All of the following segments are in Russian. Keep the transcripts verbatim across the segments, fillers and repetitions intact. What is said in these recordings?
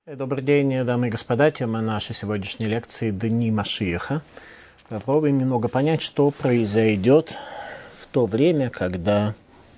Добрый день, дамы и господа. Тема нашей сегодняшней лекции «Дни Машиаха». Попробуем немного понять, что произойдет в то время, когда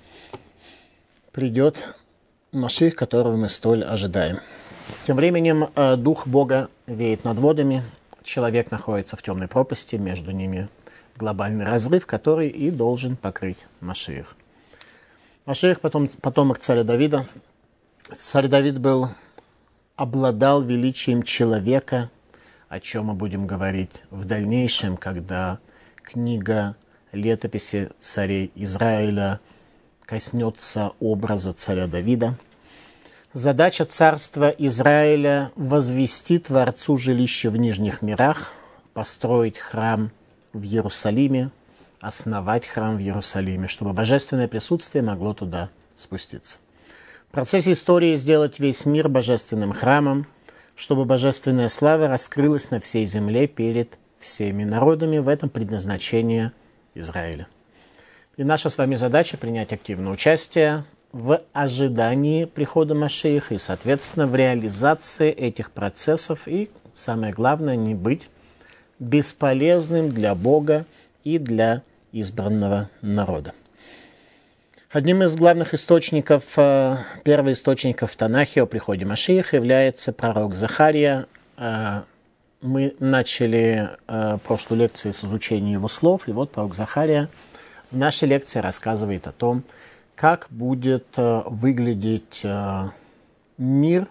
придет Машиах, которого мы столь ожидаем. Тем временем Дух Бога веет над водами, человек находится в темной пропасти, между ними глобальный разрыв, который и должен покрыть Машиах. Машиах потом, потомок царя Давида. Царь Давид был... обладал величием человека, о чем мы будем говорить в дальнейшем, когда книга летописи царей Израиля коснется образа царя Давида. Задача царства Израиля – возвести Творцу жилище в нижних мирах, построить храм в Иерусалиме, основать храм в Иерусалиме, чтобы божественное присутствие могло туда спуститься. В процессе истории сделать весь мир божественным храмом, чтобы божественная слава раскрылась на всей земле перед всеми народами. В этом предназначение Израиля. И наша с вами задача принять активное участие в ожидании прихода Машиаха и, соответственно, в реализации этих процессов. И, самое главное, не быть бесполезным для Бога и для избранного народа. Одним из главных источников, первоисточников в Танахе о приходе Машиаха является пророк Захария. Мы начали прошлую лекцию с изучения его слов, и вот пророк Захария в нашей лекции рассказывает о том, как будет выглядеть мир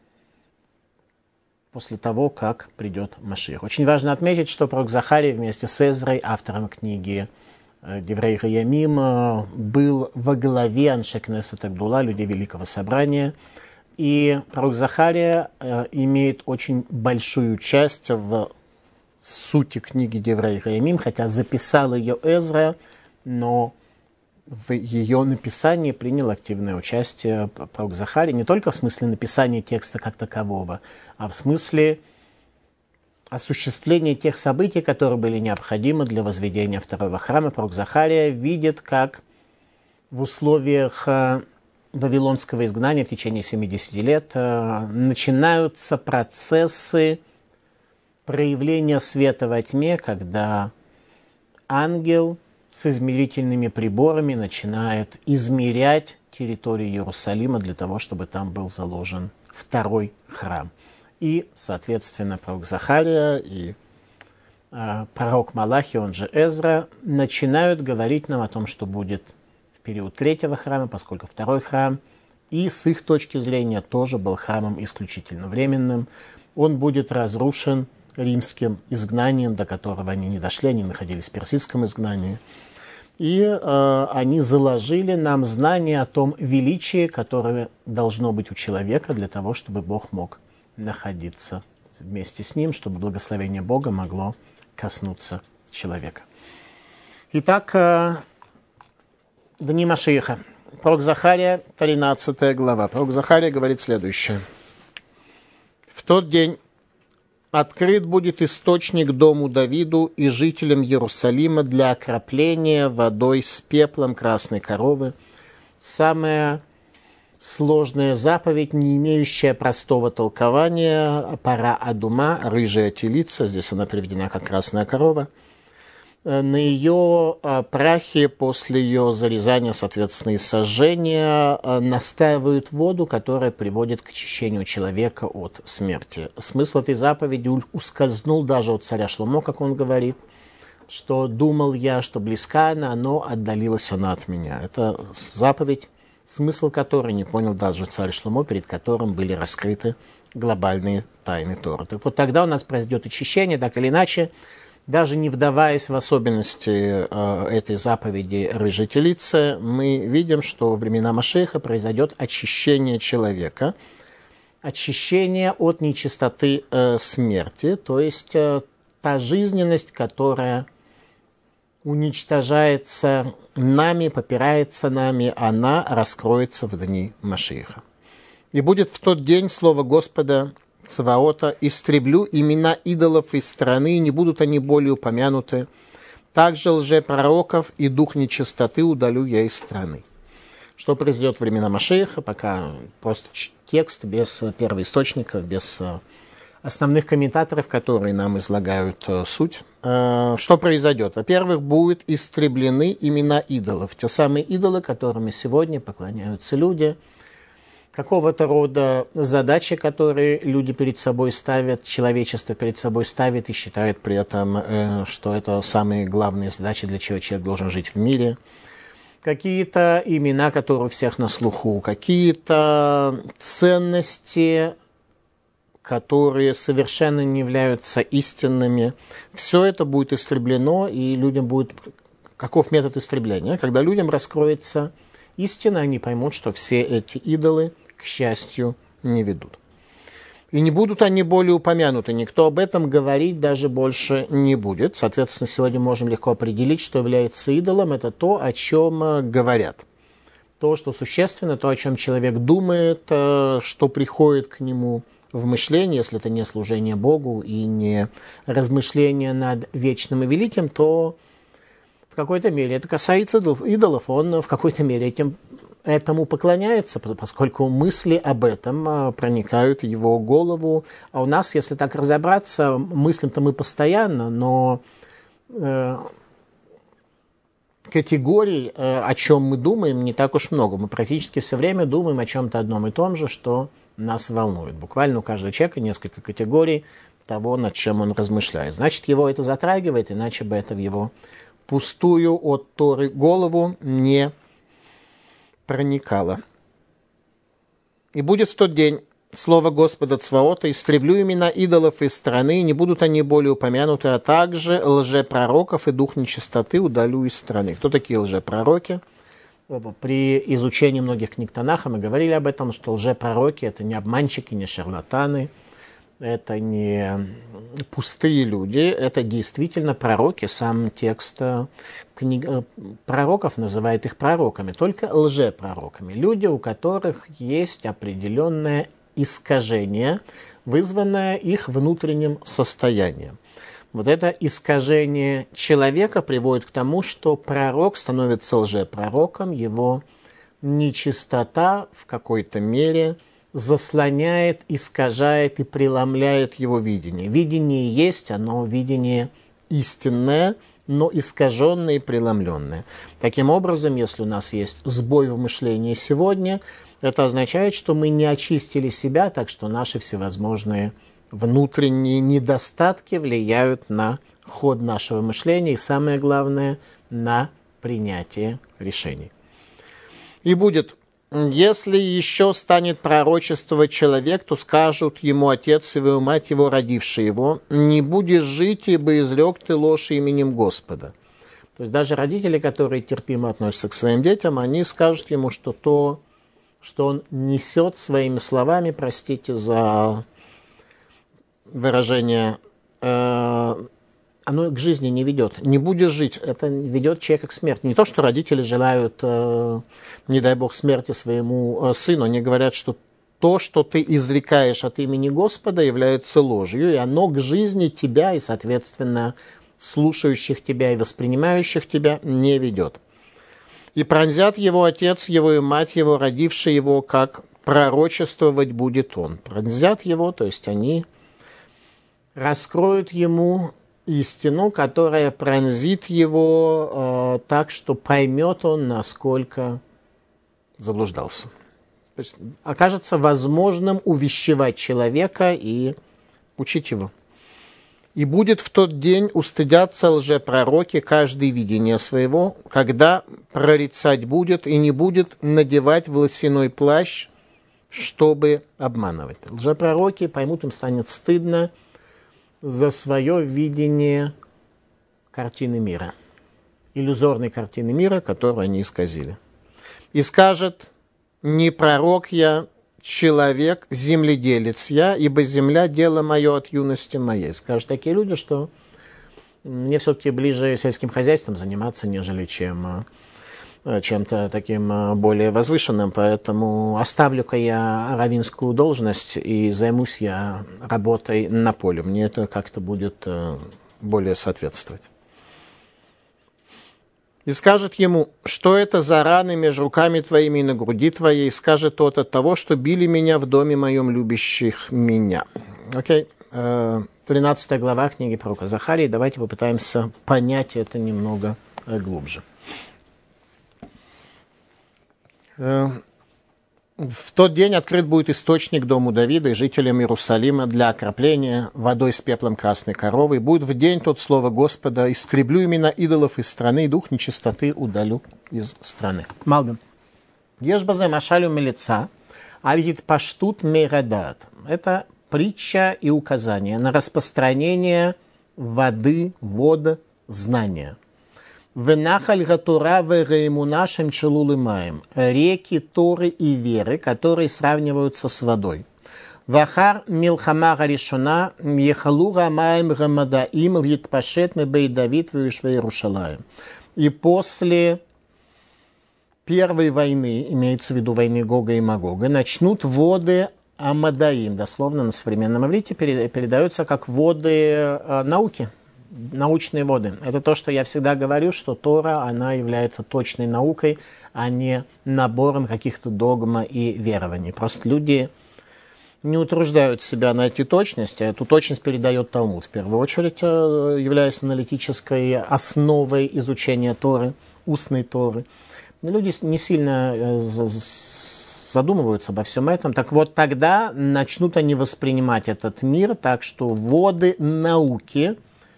после того, как придет Машиах. Очень важно отметить, что пророк Захария вместе с Эзрой, автором книги Деврей Хаямим, был во главе Аншей Кнесет Агдула, людей Великого Собрания. И пророк Захария э, имеет очень большую часть в сути книги Деврей Хаямим, хотя записал ее Эзра, но в ее написании принял активное участие пророк Захария, не только в смысле написания текста как такового, а в смысле осуществление тех событий, которые были необходимы для возведения второго храма. Пророк Захария видит, как в условиях вавилонского изгнания в течение семидесяти лет начинаются процессы проявления света во тьме, когда ангел с измерительными приборами начинает измерять территорию Иерусалима для того, чтобы там был заложен второй храм. И, соответственно, пророк Захария и э, пророк Малахи, он же Эзра, начинают говорить нам о том, что будет в период третьего храма, поскольку второй храм, и с их точки зрения тоже был храмом исключительно временным. Он будет разрушен римским изгнанием, до которого они не дошли, они находились в персидском изгнании. И э, они заложили нам знание о том величии, которое должно быть у человека для того, чтобы Бог мог находиться вместе с ним, чтобы благословение Бога могло коснуться человека. Итак, дни Машиаха. Пророк Захария, тринадцатая глава. Пророк Захария говорит следующее. «В тот день открыт будет источник дому Давиду и жителям Иерусалима для окропления водой с пеплом красной коровы». Самая сложная заповедь, не имеющая простого толкования, пара адума, рыжая телица, здесь она приведена как красная корова. На ее прахе после ее зарезания, соответственно, и сожжения настаивают воду, которая приводит к очищению человека от смерти. Смысл этой заповеди ускользнул даже от царя Шломо, как он говорит, что думал я, что близка она, но отдалилась она от меня. Это заповедь, смысл которой не понял даже царь Шломо, перед которым были раскрыты глобальные тайны Торы. Так вот тогда у нас произойдет очищение, так или иначе, даже не вдаваясь в особенности э, этой заповеди рыжей телицы, мы видим, что во времена Машиаха произойдет очищение человека, очищение от нечистоты э, смерти, то есть э, та жизненность, которая уничтожается нами, попирается нами, она раскроется в дни Машиаха. «И будет в тот день слово Господа Цаваота: истреблю имена идолов из страны, и не будут они более упомянуты. Также лжепророков и дух нечистоты удалю я из страны. Что произойдет во времена Машиаха, пока просто текст без первоисточников, без основных комментаторов, которые нам излагают суть. Что произойдет? Во-первых, будут истреблены имена идолов. Те самые идолы, которыми сегодня поклоняются люди. Какого-то рода задачи, которые люди перед собой ставят, человечество перед собой ставит и считает при этом, что это самые главные задачи, для чего человек должен жить в мире. Какие-то имена, которые у всех на слуху, какие-то ценности, которые совершенно не являются истинными. Все это будет истреблено, и людям будет... Каков метод истребления? Когда людям раскроется истина, они поймут, что все эти идолы, к счастью, не ведут. И не будут они более упомянуты. Никто об этом говорить даже больше не будет. Соответственно, сегодня можем легко определить, что является идолом. Это то, о чем говорят. То, что существенно, то, о чем человек думает, что приходит к нему в мышлении. Если это не служение Богу и не размышление над вечным и великим, то в какой-то мере это касается идолов. Он в какой-то мере этим этому поклоняется, поскольку мысли об этом проникают в его голову. А у нас, если так разобраться, мыслим-то мы постоянно, но э, категорий, э, о чем мы думаем, не так уж много. Мы практически все время думаем о чем-то одном и том же, что нас волнует. Буквально у каждого человека несколько категорий того, над чем он размышляет. Значит, его это затрагивает, иначе бы это в его пустую от Торы голову не проникало. И будет в тот день слово Господа Цваота: истреблю имена идолов из страны, не будут они более упомянуты, а также лжепророков и дух нечистоты удалю из страны. Кто такие лжепророки? При изучении многих книг Танаха мы говорили об этом, что лжепророки — это не обманщики, не шарлатаны, это не пустые люди, это действительно пророки. Сам текст книг пророков называет их пророками, только лжепророками. Люди, у которых есть определенное искажение, вызванное их внутренним состоянием. Вот это искажение человека приводит к тому, что пророк становится лжепророком, его нечистота в какой-то мере заслоняет, искажает и преломляет его видение. Видение есть, оно видение истинное, но искаженное и преломленное. Таким образом, если у нас есть сбой в мышлении сегодня, это означает, что мы не очистили себя, так что наши всевозможные внутренние недостатки влияют на ход нашего мышления и, самое главное, на принятие решений. И будет: если еще станет пророчествовать человек, то скажут ему отец его и мать его, родившие его: не будешь жить, ибо изрек ты ложь именем Господа. То есть даже родители, которые терпимо относятся к своим детям, они скажут ему, что то, что он несет своими словами, простите за выражение, э, оно к жизни не ведет. Не будешь жить, это ведет человека к смерти. Не то, что родители желают, э, не дай бог, смерти своему э, сыну. Они говорят, что то, что ты изрекаешь от имени Господа, является ложью, и оно к жизни тебя и, соответственно, слушающих тебя и воспринимающих тебя не ведет. И пронзят его отец его и мать его, родившие его, как пророчествовать будет он. Пронзят его, то есть они раскроют ему истину, которая пронзит его э, так, что поймет он, насколько заблуждался. То есть окажется возможным увещевать человека и учить его. И будет в тот день устыдятся лжепророки каждое видение своего, когда прорицать будет и не будет надевать волосяной плащ, чтобы обманывать. Лжепророки поймут, им станет стыдно за свое видение картины мира, иллюзорной картины мира, которую они исказили. И скажет: не пророк я, человек, земледелец я, ибо земля – дело мое от юности моей. Скажут такие люди, что мне все-таки ближе сельским хозяйством заниматься, нежели чем чем-то таким более возвышенным, поэтому оставлю-ка я раввинскую должность и займусь я работой на поле. Мне это как-то будет более соответствовать. И скажет ему, что это за раны между руками твоими и на груди твоей, и скажет тот от того, что били меня в доме моем, любящих меня. Окей, тринадцатая глава книги пророка Захарии. Давайте попытаемся понять это немного глубже. В тот день открыт будет источник дому Давида и жителям Иерусалима для окропления водой с пеплом красной коровы. И будет в день тот слово Господа: истреблю имена идолов из страны, и дух нечистоты удалю из страны. Малбим. Ешбазе машалю милица, альгит паштут мейрадат. Это притча и указание на распространение воды, вод, знания. Венахаль гатура вегаимуна шемчелулы маем. Реки Торы и веры, которые сравниваются с водой. Вахар милхама гаришуна ехалура маем гамадаим литпашет мебей Давид вишве Иерушалаем. И после первой войны, имеется в виду войны Гога и Магога, начнут воды Амадаим, дословно на современном иврите передаются как воды э, науки. Научные воды. Это то, что я всегда говорю, что Тора, она является точной наукой, а не набором каких-то догм и верований. Просто люди не утруждают себя найти точность. Эту точность передает Талмуд, в первую очередь, являясь аналитической основой изучения Торы, устной Торы. Люди не сильно задумываются обо всем этом. Так вот, тогда начнут они воспринимать этот мир так, что воды науки,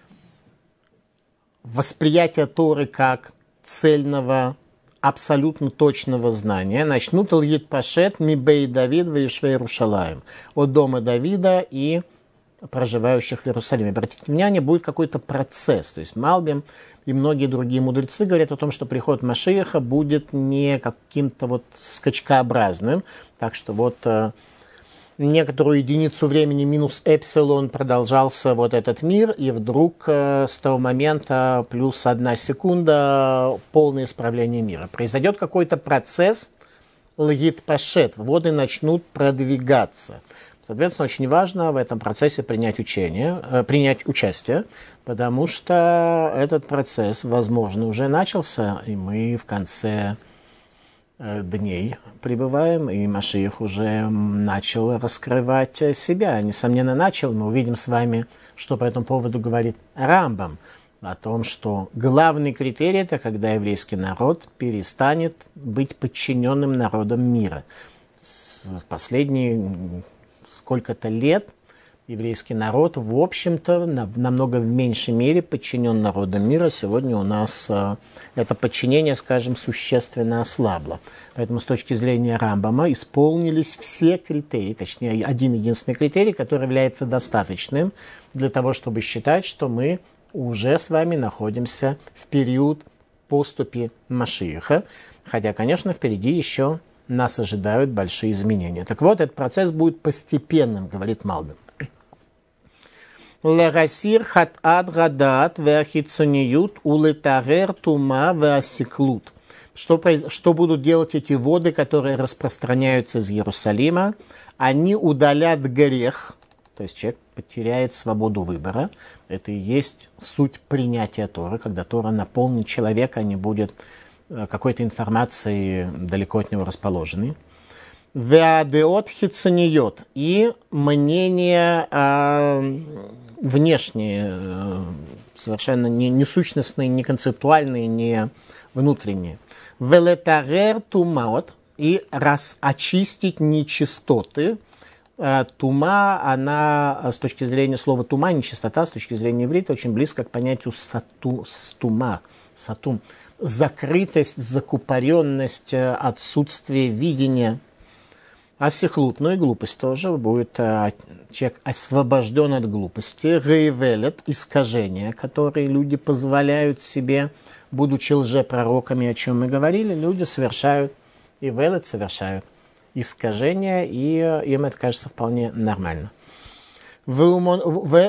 восприятие Торы как цельного, абсолютно точного знания начнут льет пашет мибей Давид вишве Иерушалаем, от дома Давида и проживающих в Иерусалиме. Обратите внимание, будет какой-то процесс. То есть Малбим и многие другие мудрецы говорят о том, что приход Машиаха будет не каким-то вот скачкообразным. Так что вот некоторую единицу времени минус эпсилон продолжался вот этот мир, и вдруг э, с того момента плюс одна секунда полное исправление мира. Произойдет какой-то процесс лгит пашет, воды начнут продвигаться. Соответственно, очень важно в этом процессе принять, учение, э, принять участие, потому что этот процесс, возможно, уже начался, и мы в конце дней пребываем, и Машиах уже начал раскрывать себя. Несомненно, начал. Мы увидим с вами, что по этому поводу говорит Рамбам, о том, что главный критерий – это когда еврейский народ перестанет быть подчиненным народам мира. В последние сколько-то лет еврейский народ, в общем-то, намного в меньшей мере подчинен народам мира. Сегодня у нас э, это подчинение, скажем, существенно ослабло. Поэтому с точки зрения Рамбама исполнились все критерии, точнее, один единственный критерий, который является достаточным для того, чтобы считать, что мы уже с вами находимся в период поступи Машиаха. Хотя, конечно, впереди еще нас ожидают большие изменения. Так вот, этот процесс будет постепенным, говорит Малбим. Лерасир хат ад гадат веахицуниют улетарер тума веасиклут. Что, что будут делать эти воды, которые распространяются из Иерусалима? Они удалят грех, то есть человек потеряет свободу выбора. Это и есть суть принятия Торы, когда Тора наполнит человека, не будет какой-то информации далеко от него расположенной. Веадеот хицуниот. И мнение э, внешние, э, совершенно не, не сущностные, не концептуальные, не внутренние. Велетарер тумаот. И раз очистить нечистоты. Э, тума, она с точки зрения слова тума, нечистота, с точки зрения иврита, очень близко к понятию сату, стума, сатум. Закрытость, закупоренность, отсутствие видения. А сихлут, ну и глупость тоже будет. А, человек освобожден от глупости. Рейвелет, искажения, которые люди позволяют себе, будучи лжепророками, о чем мы говорили, люди совершают, и велет совершают искажения, и им это кажется вполне нормально. В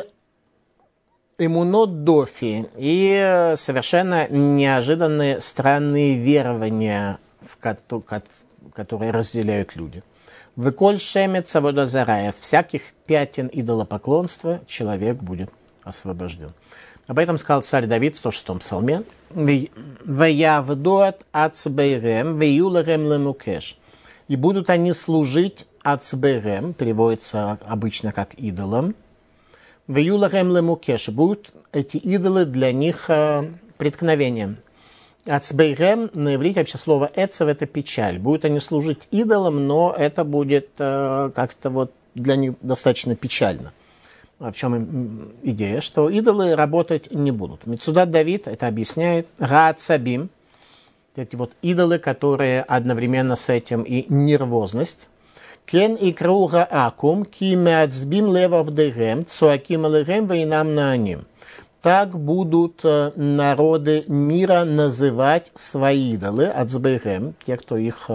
иммунодофи и совершенно неожиданные странные верования, которые разделяют люди. Выколь шемец водозарая, от всяких пятен идолопоклонства человек будет освобожден. Об этом сказал царь Давид в сто шестом псалме. «Ваявдот ацбейрем веюларем ленукеш». И будут они служить ацбейрем, переводится обычно как идолам. Веюларем ленукеш. Будут эти идолы для них преткновением. Ацбейрем на иврите вообще слово эцев — это печаль. Будут они служить идолам, но это будет как-то вот для них достаточно печально. В чем идея? Что идолы работать не будут. Мецудат Давид это объясняет. Раацабим, эти вот идолы, которые одновременно с этим и нервозность. Кен и круга акум, ки меацбим левавдерем, цуаким алерем вейнам нааним. Так будут народы мира называть свои идолы, ацбейрем, те, кто их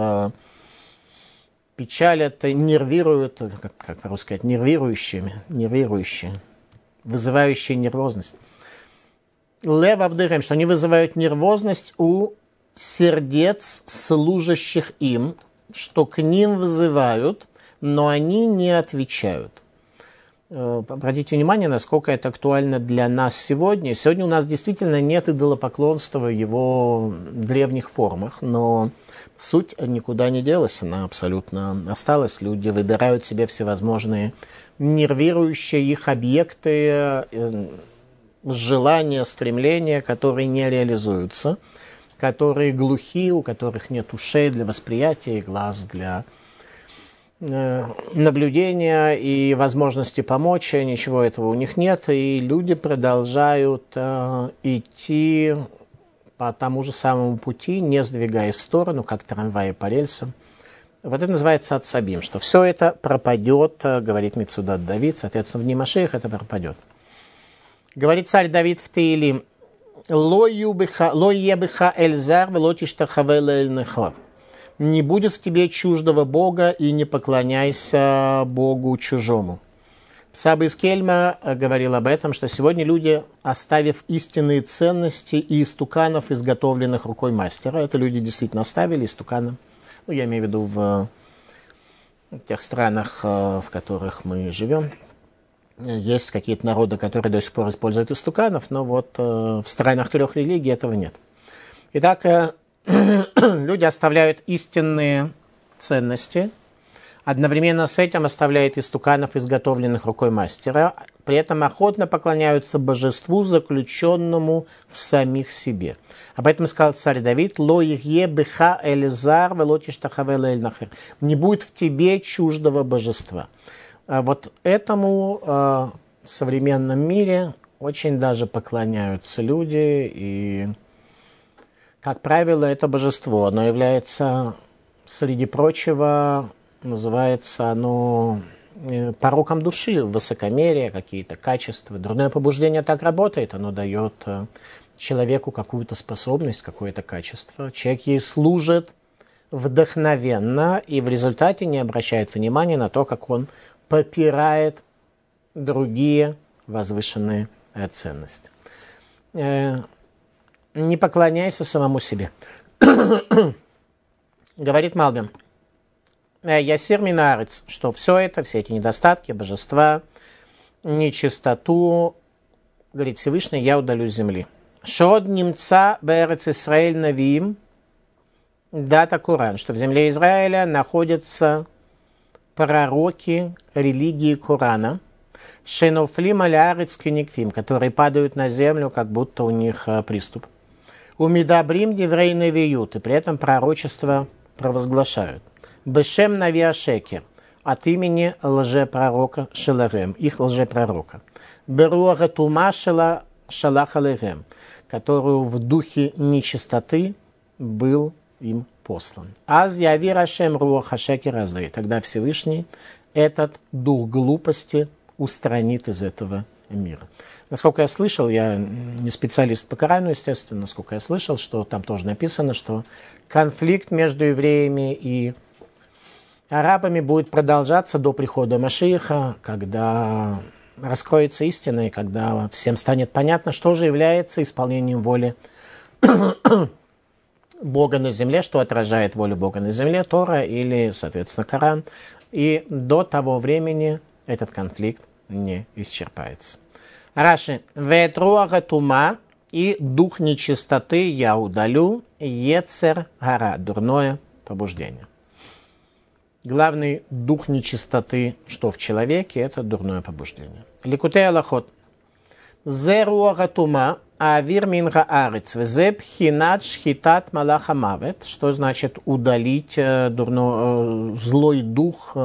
печалят, нервируют, как, как по-русски сказать, нервирующими, нервирующие, вызывающие нервозность. Лев авдырем, что они вызывают нервозность у сердец служащих им, что к ним вызывают, но они не отвечают. Обратите внимание, насколько это актуально для нас сегодня. Сегодня у нас действительно нет идолопоклонства в его древних формах, но суть никуда не делась, она абсолютно осталась. Люди выбирают себе всевозможные нервирующие их объекты, желания, стремления, которые не реализуются, которые глухи, у которых нет ушей для восприятия и глаз для наблюдения и возможности помочь, ничего этого у них нет, и люди продолжают э, идти по тому же самому пути, не сдвигаясь в сторону, как трамваи по рельсам. Вот это называется ацабим, что все это пропадет, говорит Мецудат Давид, соответственно, в дни Машиах это пропадет. Говорит царь Давид в Теилим: «Ло ебеха эльзар вело тиштахаве эль нехор». Не будет в тебе чуждого Бога и не поклоняйся Богу чужому. Саба из Кельма говорил об этом, что сегодня люди, оставив истинные ценности и истуканов, изготовленных рукой мастера, это люди действительно оставили истуканы, ну, я имею в виду в тех странах, в которых мы живем. Есть какие-то народы, которые до сих пор используют истуканов, но вот в странах трех религий этого нет. Итак, люди оставляют истинные ценности, одновременно с этим оставляют истуканов, изготовленных рукой мастера, при этом охотно поклоняются божеству, заключенному в самих себе. Об этом сказал царь Давид: «Ло ихе беха эльзар вело тиштахаве эль нахер». Не будет в тебе чуждого божества. Вот этому в современном мире очень даже поклоняются люди, и как правило, это божество, оно является, среди прочего, называется оно пороком души, высокомерие, какие-то качества. Дурное побуждение так работает, оно дает человеку какую-то способность, какое-то качество. Человек ей служит вдохновенно и в результате не обращает внимания на то, как он попирает другие возвышенные ценности. Не поклоняйся самому себе. Говорит Малбим: «Ясир минарец», что все это, все эти недостатки, божества, нечистоту, говорит Всевышний, я удалю с земли. Шод немца бэрец Исраэль навиим дата Коран, что в земле Израиля находятся пророки религии Корана, шенофлим алярец кеникфим, которые падают на землю, как будто у них приступ. Умидабрим деврей навиют, и при этом пророчество провозглашают. Бешем навиашеке, от имени лжепророка Шеларем, их лжепророка. Беруага тума шела шалахалерем, которую в духе нечистоты был им послан. Аз яви рашем руаха шекер азри, тогда Всевышний этот дух глупости устранит из этого мира. Насколько я слышал, я не специалист по Корану, естественно, насколько я слышал, что там тоже написано, что конфликт между евреями и арабами будет продолжаться до прихода Машиаха, когда раскроется истина, и когда всем станет понятно, что же является исполнением воли Бога на земле, что отражает волю Бога на земле, Тора или, соответственно, Коран. И до того времени этот конфликт не исчерпается. Раши. Ветруаха тума, и дух нечистоты я удалю, ецер гара, дурное побуждение. Главный дух нечистоты, что в человеке, это дурное побуждение. Ликутей алахот. Зе руаха тума, авир мин гаарец, взе пхинат шхитат малаха мавет, что значит удалить дурно, злой дух,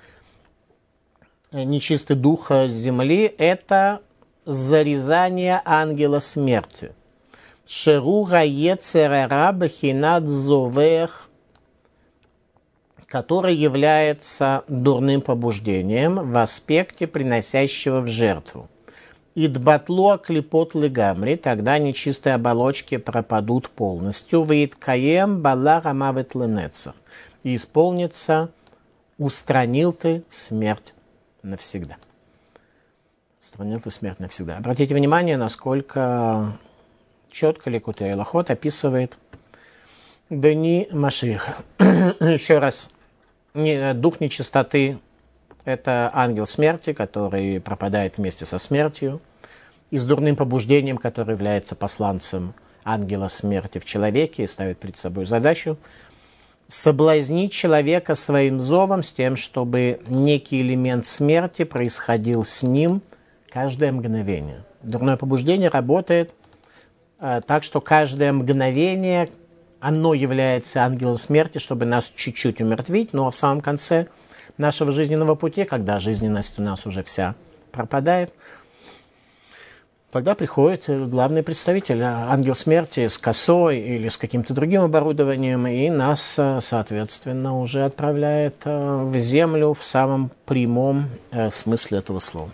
нечистый дух с земли, это зарезание ангела смерти. Шеруга ецерера бхинат зовех, который является дурным побуждением в аспекте приносящего в жертву. Идбатло клипот легамри, тогда нечистые оболочки пропадут полностью. Вейткаем балара мавет ленецах, и исполнится устранил ты смерть навсегда. Устранил ты смерть навсегда. Обратите внимание, насколько четко Ликутей алахот описывает дни Машиаха. Еще раз. Дух нечистоты – это ангел смерти, который пропадает вместе со смертью, и с дурным побуждением, который является посланцем ангела смерти в человеке и ставит перед собой задачу соблазнить человека своим зовом с тем, чтобы некий элемент смерти происходил с ним каждое мгновение. Дурное побуждение работает э, так, что каждое мгновение оно является ангелом смерти, чтобы нас чуть-чуть умертвить, но в самом конце нашего жизненного пути, когда жизненность у нас уже вся пропадает, тогда приходит главный представитель, ангел смерти, с косой или с каким-то другим оборудованием, и нас, соответственно, уже отправляет в землю в самом прямом смысле этого слова.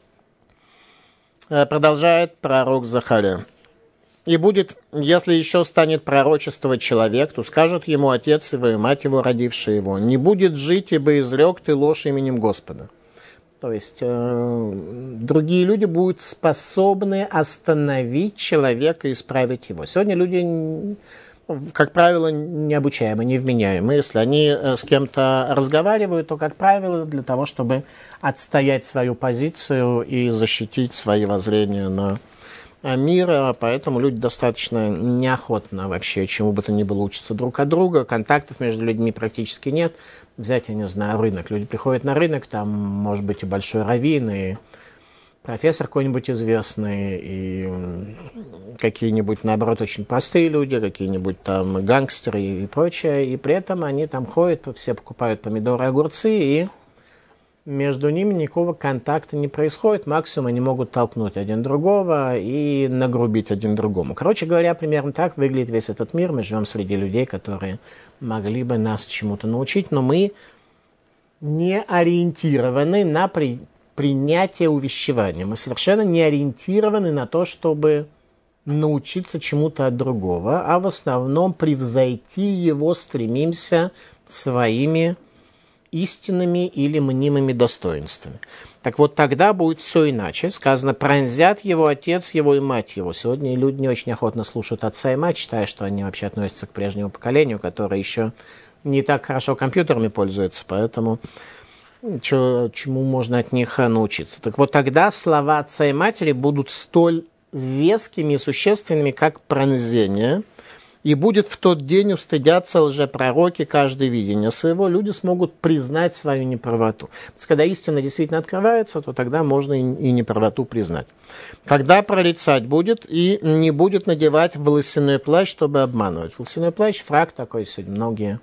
Продолжает пророк Захария. И будет, если еще станет пророчествовать человек, то скажут ему отец его и мать его, родившие его: не будет жить, ибо изрек ты ложь именем Господа. То есть э, другие люди будут способны остановить человека и исправить его. Сегодня люди, как правило, необучаемы, невменяемы. Если они с кем-то разговаривают, то, как правило, для того, чтобы отстоять свою позицию и защитить свои воззрения на мира, поэтому люди достаточно неохотно вообще чему бы то ни было учатся друг от друга, контактов между людьми практически нет. Взять, я не знаю, рынок. Люди приходят на рынок, там может быть и большой раввин, и профессор какой-нибудь известный, и какие-нибудь, наоборот, очень простые люди, какие-нибудь там гангстеры и прочее, и при этом они там ходят, все покупают помидоры, огурцы, и между ними никакого контакта не происходит. Максимум они могут толкнуть один другого и нагрубить один другому. Короче говоря, примерно так выглядит весь этот мир. Мы живем среди людей, которые могли бы нас чему-то научить, но мы не ориентированы на при... принятие увещевания. Мы совершенно не ориентированы на то, чтобы научиться чему-то от другого, а в основном превзойти его стремимся своими истинными или мнимыми достоинствами. Так вот, тогда будет все иначе. Сказано, пронзят его отец его и мать его. Сегодня люди не очень охотно слушают отца и мать, считая, что они вообще относятся к прежнему поколению, которое еще не так хорошо компьютерами пользуется, поэтому чё, чему можно от них научиться. Так вот, тогда слова отца и матери будут столь вескими и существенными, как пронзение. И будет в тот день устыдятся лжепророки каждое видение своего, люди смогут признать свою неправоту. То есть, когда истина действительно открывается, то тогда можно и неправоту признать. Когда прорицать будет и не будет надевать волосяной плащ, чтобы обманывать. Волосяной плащ, фрак такой, сегодня многие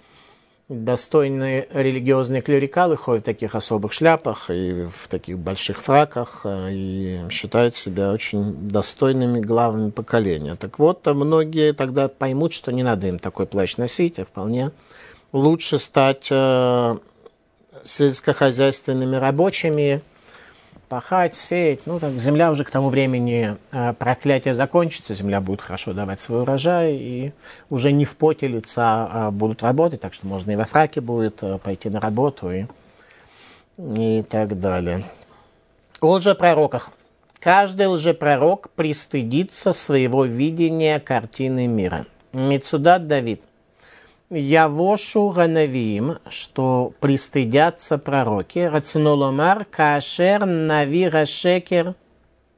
достойные религиозные клерикалы ходят в таких особых шляпах и в таких больших фраках и считают себя очень достойными главами поколения. Так вот, многие тогда поймут, что не надо им такой плащ носить, а вполне лучше стать э, сельскохозяйственными рабочими, пахать, сеять. Ну, так, земля уже к тому времени э, проклятие закончится, земля будет хорошо давать свой урожай, и уже не в поте лица э, будут работать, так что можно и во фраке будет э, пойти на работу и, и так далее. О лжепророках. Каждый лжепророк пристыдится своего видения картины мира. Мицудат Давид. Явошу ганавиим, что пристыдятся пророки, рациноломар каашер навира шекер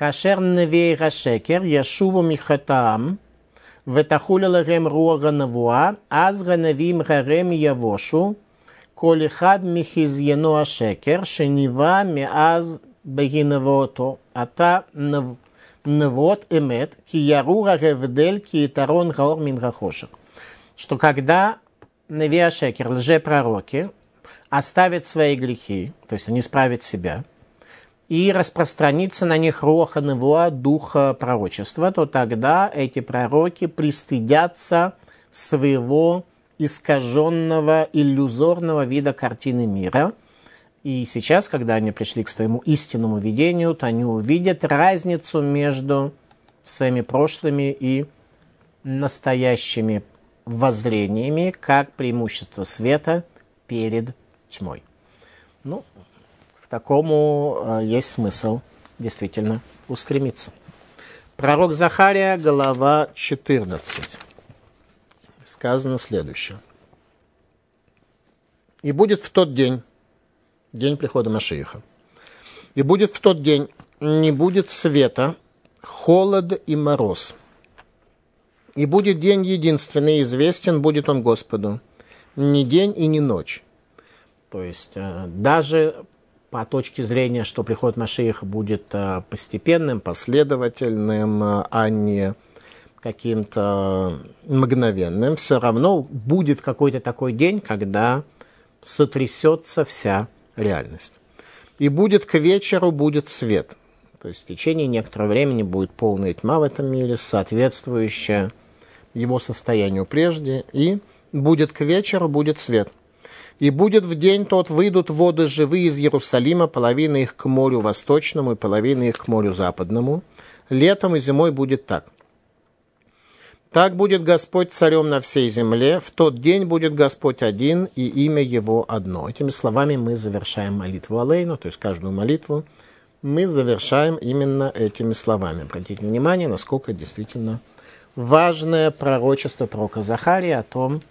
Кашер невей рашекер, яшуву михатам, ветахуля ларем руага навуа, аз ганавим гарем явошу, колихад михизьяну ашекер, шенива миаз бегинавото, ата навот эмет, ки ярура ревдель, ки тарон гаор мин гахошек. Что когда невей ашекер, лжепророки, оставят свои грехи, то есть они исправят себя, и распространится на них роха невуа, духа пророчества, то тогда эти пророки пристыдятся своего искаженного, иллюзорного вида картины мира. И сейчас, когда они пришли к своему истинному видению, то они увидят разницу между своими прошлыми и настоящими воззрениями, как преимущество света перед тьмой. Ну, к такому э, есть смысл действительно устремиться. Пророк Захария, глава четырнадцать. Сказано следующее. «И будет в тот день, день прихода Машиаха, и будет в тот день, не будет света, холод и мороз. И будет день единственный, известен будет он Господу, не день и не ночь». То есть даже по точке зрения, что приход Машиаха будет постепенным, последовательным, а не каким-то мгновенным, все равно будет какой-то такой день, когда сотрясется вся реальность. И будет к вечеру будет свет. То есть в течение некоторого времени будет полная тьма в этом мире, соответствующая его состоянию прежде, и будет к вечеру будет свет. И будет в день тот выйдут воды живые из Иерусалима, половина их к морю восточному и половина их к морю западному. Летом и зимой будет так. Так будет Господь царем на всей земле, в тот день будет Господь один, и имя Его одно. Этими словами мы завершаем молитву Алейну, то есть каждую молитву мы завершаем именно этими словами. Обратите внимание, насколько действительно важное пророчество пророка Захарии о том,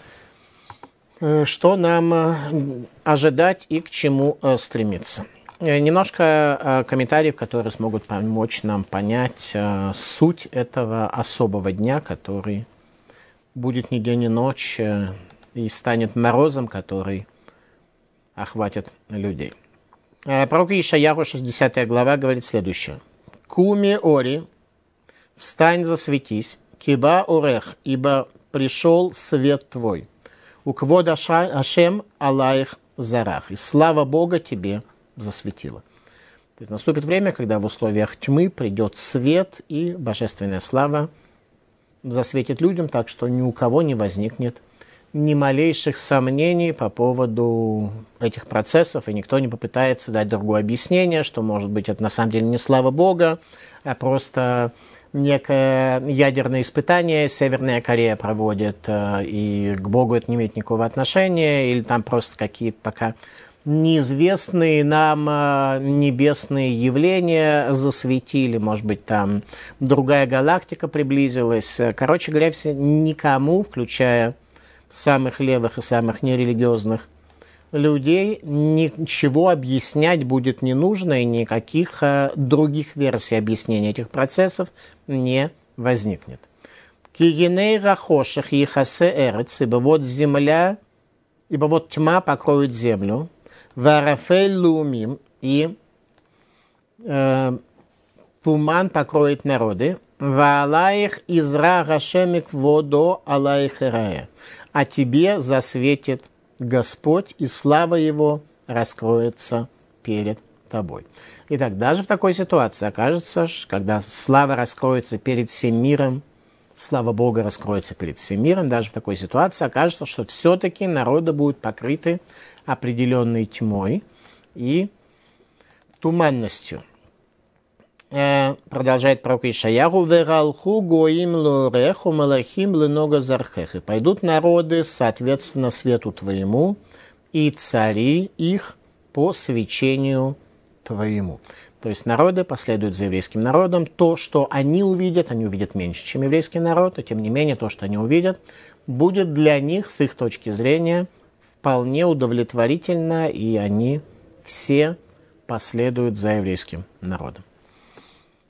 что нам ожидать и к чему стремиться. Немножко комментариев, которые смогут помочь нам понять суть этого особого дня, который будет ни день, ни ночь и станет морозом, который охватит людей. Пророк Ишаяху, шестидесятая глава, говорит следующее. «Куми ори, встань, засветись, киба орех, ибо пришел свет твой. Уквод Ашем Аллаих зарах, и слава Бога тебе засветила». То есть наступит время, когда в условиях тьмы придет свет, и божественная слава засветит людям, так что ни у кого не возникнет ни малейших сомнений по поводу этих процессов, и никто не попытается дать другое объяснение, что, может быть, это на самом деле не слава Бога, а просто некое ядерное испытание Северная Корея проводит, и к Богу это не имеет никакого отношения, или там просто какие-то пока неизвестные нам небесные явления засветили, может быть, там другая галактика приблизилась. Короче говоря, все, никому, включая самых левых и самых нерелигиозных людей, ничего объяснять будет не нужно, и никаких других версий объяснения этих процессов не возникнет. Кигиней рахошах ехасе эрец, ибо вот земля, ибо вот тьма покроет землю, варафель лумим, и э, туман покроет народы, ваалаих изра рашемик водо алаих ирае, а тебе засветит Господь, и слава Его раскроется перед тобой. Итак, даже в такой ситуации окажется, когда слава раскроется перед всем миром, слава Бога раскроется перед всем миром, даже в такой ситуации окажется, что все-таки народы будут покрыты определенной тьмой и туманностью. Э, продолжает пророк Ишаяху: «Вералху гоим лореху малахим ленога зархех». И пойдут народы соответственно свету твоему, и цари их по свечению твоему. То есть народы последуют за еврейским народом. То, что они увидят, они увидят меньше, чем еврейский народ, и тем не менее то, что они увидят, будет для них, с их точки зрения, вполне удовлетворительно, и они все последуют за еврейским народом.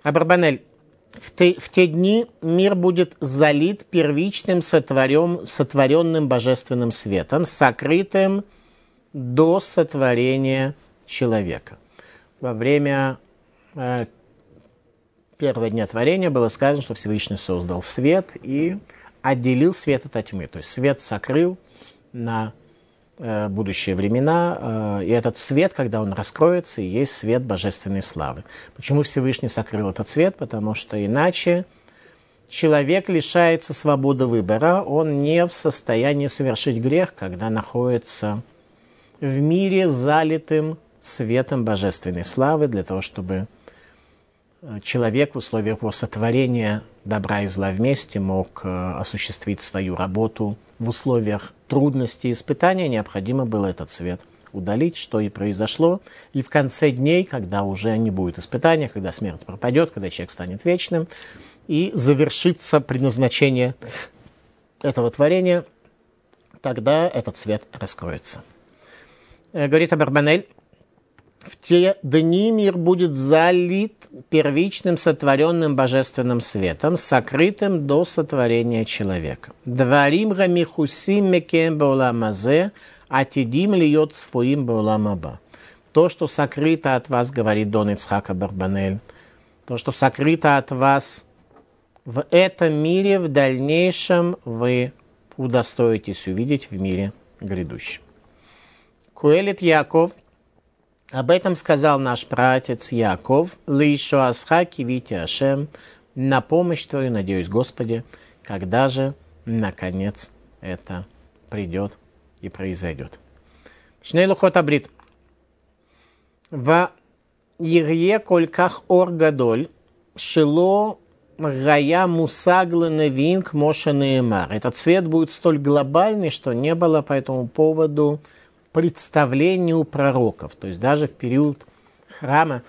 Абарбанель. В те, в те дни мир будет залит первичным сотворен, сотворенным божественным светом, сокрытым до сотворения человека. Во время э, первого дня творения было сказано, что Всевышний создал свет и отделил свет от тьмы. То есть свет сокрыл на э, будущие времена, э, и этот свет, когда он раскроется, и есть свет божественной славы. Почему Всевышний сокрыл этот свет? Потому что иначе человек лишается свободы выбора, он не в состоянии совершить грех, когда находится в мире, залитым светом божественной славы, для того, чтобы человек в условиях его сотворения добра и зла вместе мог осуществить свою работу в условиях трудностей и испытания, необходимо было этот свет удалить, что и произошло. И в конце дней, когда уже не будет испытания, когда смерть пропадет, когда человек станет вечным, и завершится предназначение этого творения, тогда этот свет раскроется. Говорит Абарбанель, в те дни мир будет залит первичным сотворенным божественным светом, сокрытым до сотворения человека. Дварим гамихусим мекем бауламазе, атидим льет сфуим бауламаба. То, что сокрыто от вас, говорит Дон Ицхак Абарбанель, то, что сокрыто от вас в этом мире, в дальнейшем вы удостоитесь увидеть в мире грядущем. Куэлит Яков. Об этом сказал наш праотец Яков, «Лишо асха кивити Ашем», на помощь твою, надеюсь, Господи, когда же, наконец, это придет и произойдет. Шней лухот абрит. Ва ирье кольках ор гадоль, шило гая мусагла невинг моша неэмар. Этот свет будет столь глобальный, что не было по этому поводу представлению у пророков. То есть даже в период храма,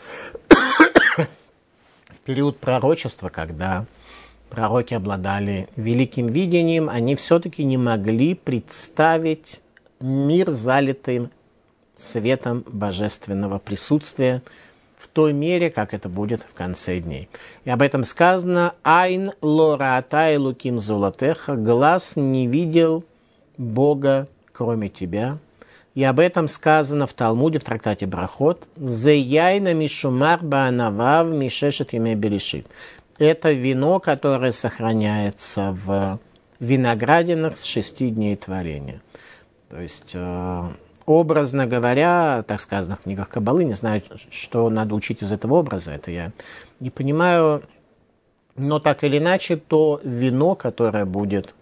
в период пророчества, когда пророки обладали великим видением, они все-таки не могли представить мир, залитый светом божественного присутствия в той мере, как это будет в конце дней. И об этом сказано: «Айн лораата элуким золотеха», глаз не видел Бога, кроме тебя. И об этом сказано в Талмуде, в трактате Брахот: «Зеяйна мишумар баанавав мишешет име берешит». Это вино, которое сохраняется в виноградинах с шести дней творения. То есть, э, образно говоря, так сказано в книгах Каббалы, не знаю, что надо учить из этого образа, это я не понимаю, но так или иначе, то вино, которое будет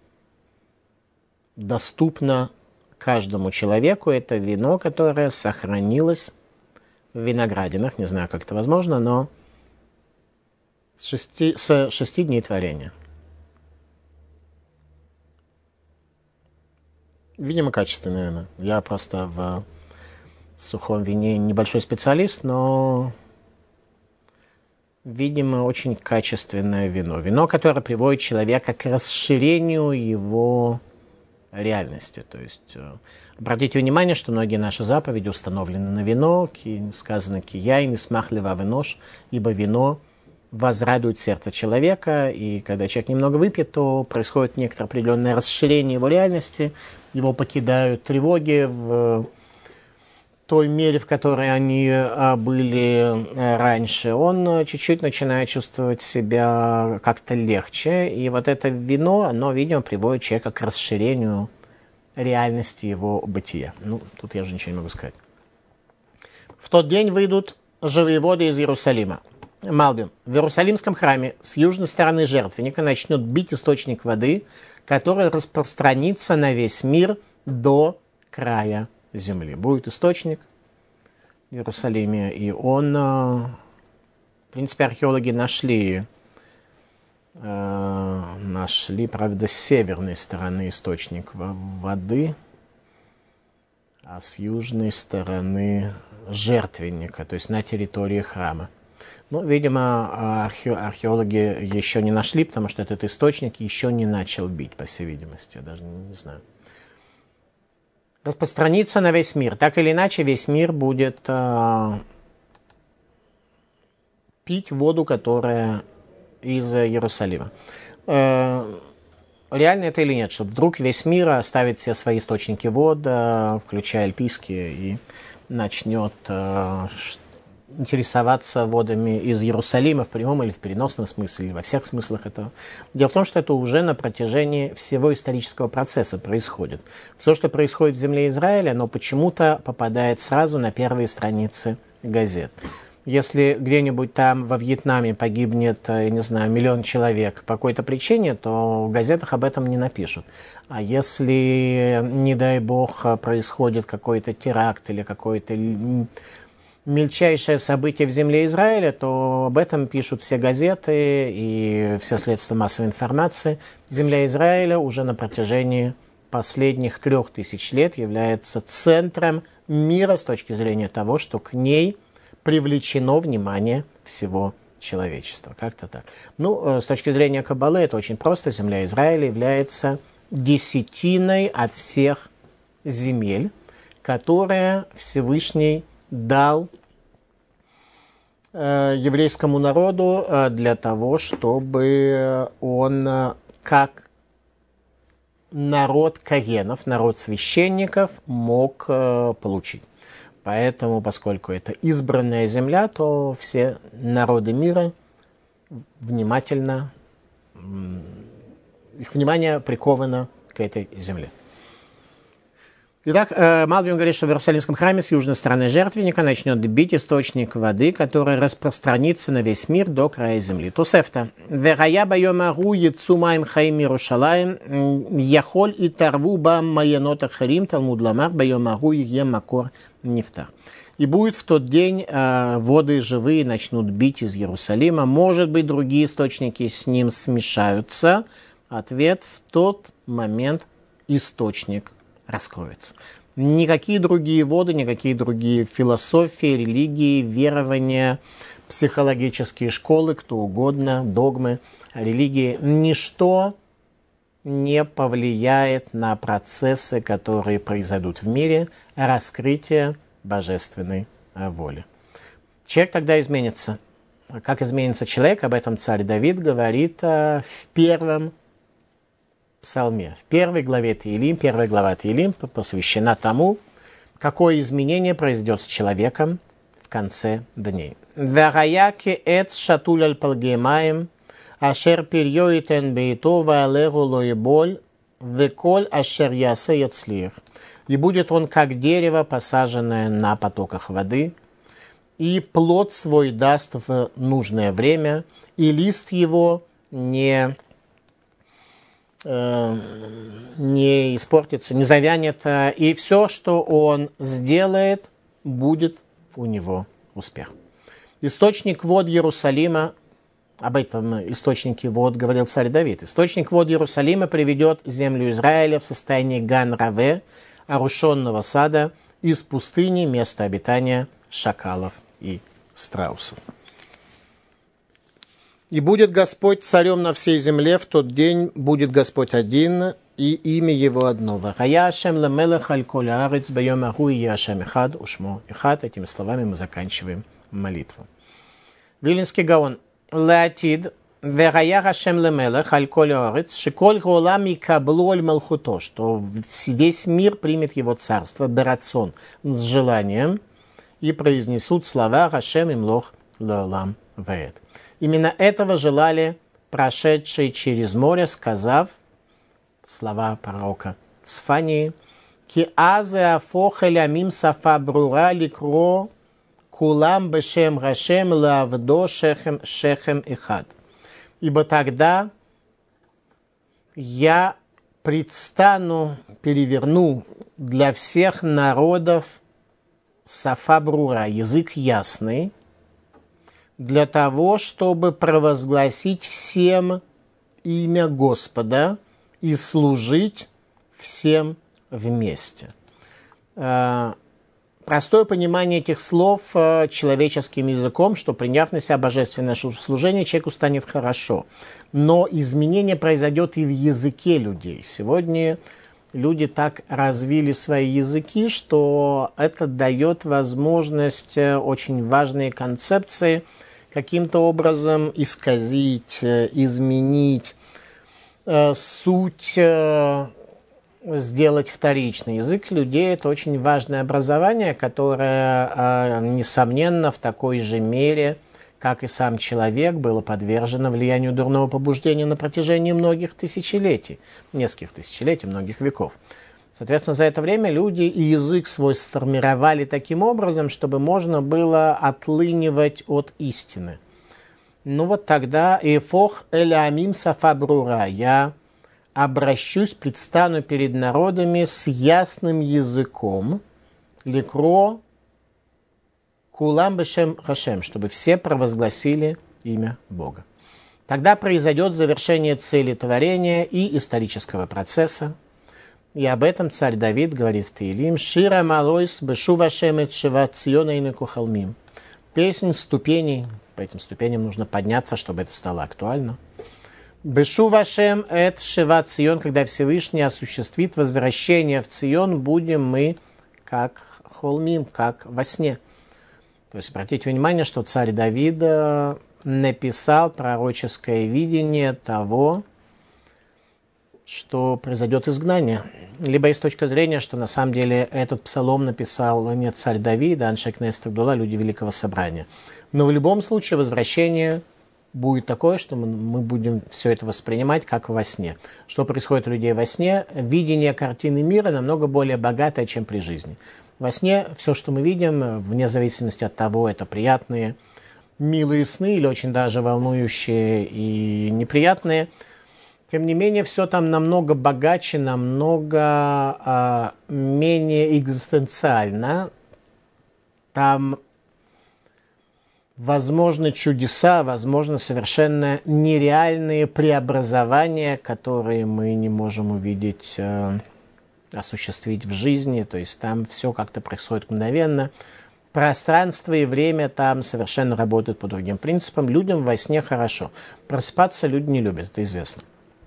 доступно каждому человеку, это вино, которое сохранилось в виноградинах, не знаю, как это возможно, но с шести, с шести дней творения. Видимо, качественное вино. Я просто в сухом вине небольшой специалист, но, видимо, очень качественное вино. Вино, которое приводит человека к расширению его реальности. То есть, обратите внимание, что многие наши заповеди установлены на вино, сказано «кияйн и смахлива винош», ибо вино возрадует сердце человека, и когда человек немного выпьет, то происходит некоторое определенное расширение его реальности, его покидают тревоги в той мере, в которой они были раньше. Он чуть-чуть начинает чувствовать себя как-то легче, и вот это вино, оно, видимо, приводит человека к расширению реальности его бытия. Ну, тут я уже ничего не могу сказать. В тот день выйдут живые воды из Иерусалима. Малбим. В Иерусалимском храме с южной стороны жертвенника начнет бить источник воды, который распространится на весь мир до края земли. Будет источник в Иерусалиме, и он, в принципе, археологи нашли, нашли, правда, с северной стороны источник воды, а с южной стороны жертвенника, то есть на территории храма. Ну, видимо, архе- археологи еще не нашли, потому что этот источник еще не начал бить, по всей видимости, я даже не, не знаю. Распространится на весь мир. Так или иначе, весь мир будет э, пить воду, которая из Иерусалима. Реально это или нет, что вдруг весь мир оставит все свои источники вод, включая альпийские, и начнет интересоваться водами из Иерусалима в прямом или в переносном смысле, или во всех смыслах этого. Дело в том, что это уже на протяжении всего исторического процесса происходит. Все, что происходит в земле Израиля, оно почему-то попадает сразу на первые страницы газет. Если где-нибудь там во Вьетнаме погибнет, я не знаю, миллион человек по какой-то причине, то в газетах об этом не напишут. А если, не дай бог, происходит какой-то теракт или какой-то мельчайшее событие в земле Израиля, то об этом пишут все газеты и все средства массовой информации. Земля Израиля уже на протяжении последних трех тысяч лет является центром мира с точки зрения того, что к ней привлечено внимание всего человечества. Как-то так. Ну, с точки зрения Каббалы это очень просто. Земля Израиля является десятиной от всех земель, которые Всевышний дал э, еврейскому народу э, для того, чтобы он, э, как народ коенов, народ священников, мог э, получить. Поэтому, поскольку это избранная земля, то все народы мира внимательно, их внимание приковано к этой земле. Итак, Малбим говорит, что в Иерусалимском храме с южной стороны жертвенника начнет бить источник воды, который распространится на весь мир до края земли. Тосефта. Верая байомару яцу маим хаим Иерушалаим яхоль и тарву бам майенота харим талмуд ламар байомару ем макор нефтар. И будет в тот день э, воды живые начнут бить из Иерусалима. Может быть, другие источники с ним смешаются. Ответ: в тот момент источник раскроется. Никакие другие воды, никакие другие философии, религии, верования, психологические школы, кто угодно, догмы, религии, ничто не повлияет на процессы, которые произойдут в мире, раскрытие божественной воли. Человек тогда изменится. Как изменится человек, об этом царь Давид говорит в первом Псалме. В первой главе Теилим, первая глава Теилим посвящена тому, какое изменение произойдет с человеком в конце дней. «Вараяки эц шатуль аль палгемаем, ашер перьё итен бейто, ваалеру лоеболь, веколь ашер ясе яцлир». И будет он, как дерево, посаженное на потоках воды, и плод свой даст в нужное время, и лист его не... не испортится, не завянет, и все, что он сделает, будет у него успех. Источник вод Иерусалима, об этом источнике вод говорил царь Давид, источник вод Иерусалима приведет землю Израиля в состояние Ган-Раве, орушенного сада, из пустыни, место обитания шакалов и страусов. И будет Господь царем на всей земле, в тот день будет Господь один, и имя его одно. Этими словами мы заканчиваем молитву. Вилинский Гаон. Леатид. Что весь мир примет его царство, берацон, с желанием, и произнесут слова Хашем имлох леолам ваэд. Именно этого желали прошедшие через море, сказав слова пророка Цфании: «Ки азе афох элямим сафа брура ликро кулам бешем Хашем лавдо шехем шехем ихад». Ибо тогда я предстану, переверну для всех народов сафа брура, язык ясный, для того, чтобы провозгласить всем имя Господа и служить всем вместе. Простое понимание этих слов человеческим языком, что, приняв на себя божественное служение, человеку станет хорошо. Но изменение произойдет и в языке людей. Сегодня люди так развили свои языки, что это дает возможность очень важные концепции, каким-то образом исказить, изменить э, суть, э, сделать вторичный. Язык людей – это очень важное образование, которое, э, несомненно, в такой же мере, как и сам человек, было подвержено влиянию дурного побуждения на протяжении многих тысячелетий, нескольких тысячелетий, многих веков. Соответственно, за это время люди и язык свой сформировали таким образом, чтобы можно было отлынивать от истины. Ну вот тогда «Эфох эля амим сафа брура» – я обращусь, предстану перед народами с ясным языком, ликро кулам бешем хашем, чтобы все провозгласили имя Бога. Тогда произойдет завершение цели творения и исторического процесса. И об этом царь Давид говорит в Теилим: «Шира малойс бешу вашем эт шива циона и некухалмим». Песнь ступеней, по этим ступеням нужно подняться, чтобы это стало актуально. «Бешу вашем эт шива цион», когда Всевышний осуществит возвращение в Цион, будем мы как холмим, как во сне. То есть обратите внимание, что царь Давид написал пророческое видение того, что произойдет изгнание. Либо есть точка зрения, что на самом деле этот псалом написал не царь Давид, а Аншей Кнессет Агдула, люди Великого Собрания. Но в любом случае возвращение будет такое, что мы, мы будем все это воспринимать как во сне. Что происходит у людей во сне? Видение картины мира намного более богатое, чем при жизни. Во сне все, что мы видим, вне зависимости от того, это приятные, милые сны или очень даже волнующие и неприятные, тем не менее, все там намного богаче, намного а, менее экзистенциально. Там возможны чудеса, возможно совершенно нереальные преобразования, которые мы не можем увидеть, э, осуществить в жизни. То есть там все как-то происходит мгновенно. Пространство и время там совершенно работают по другим принципам. Людям во сне хорошо. Просыпаться люди не любят, это известно.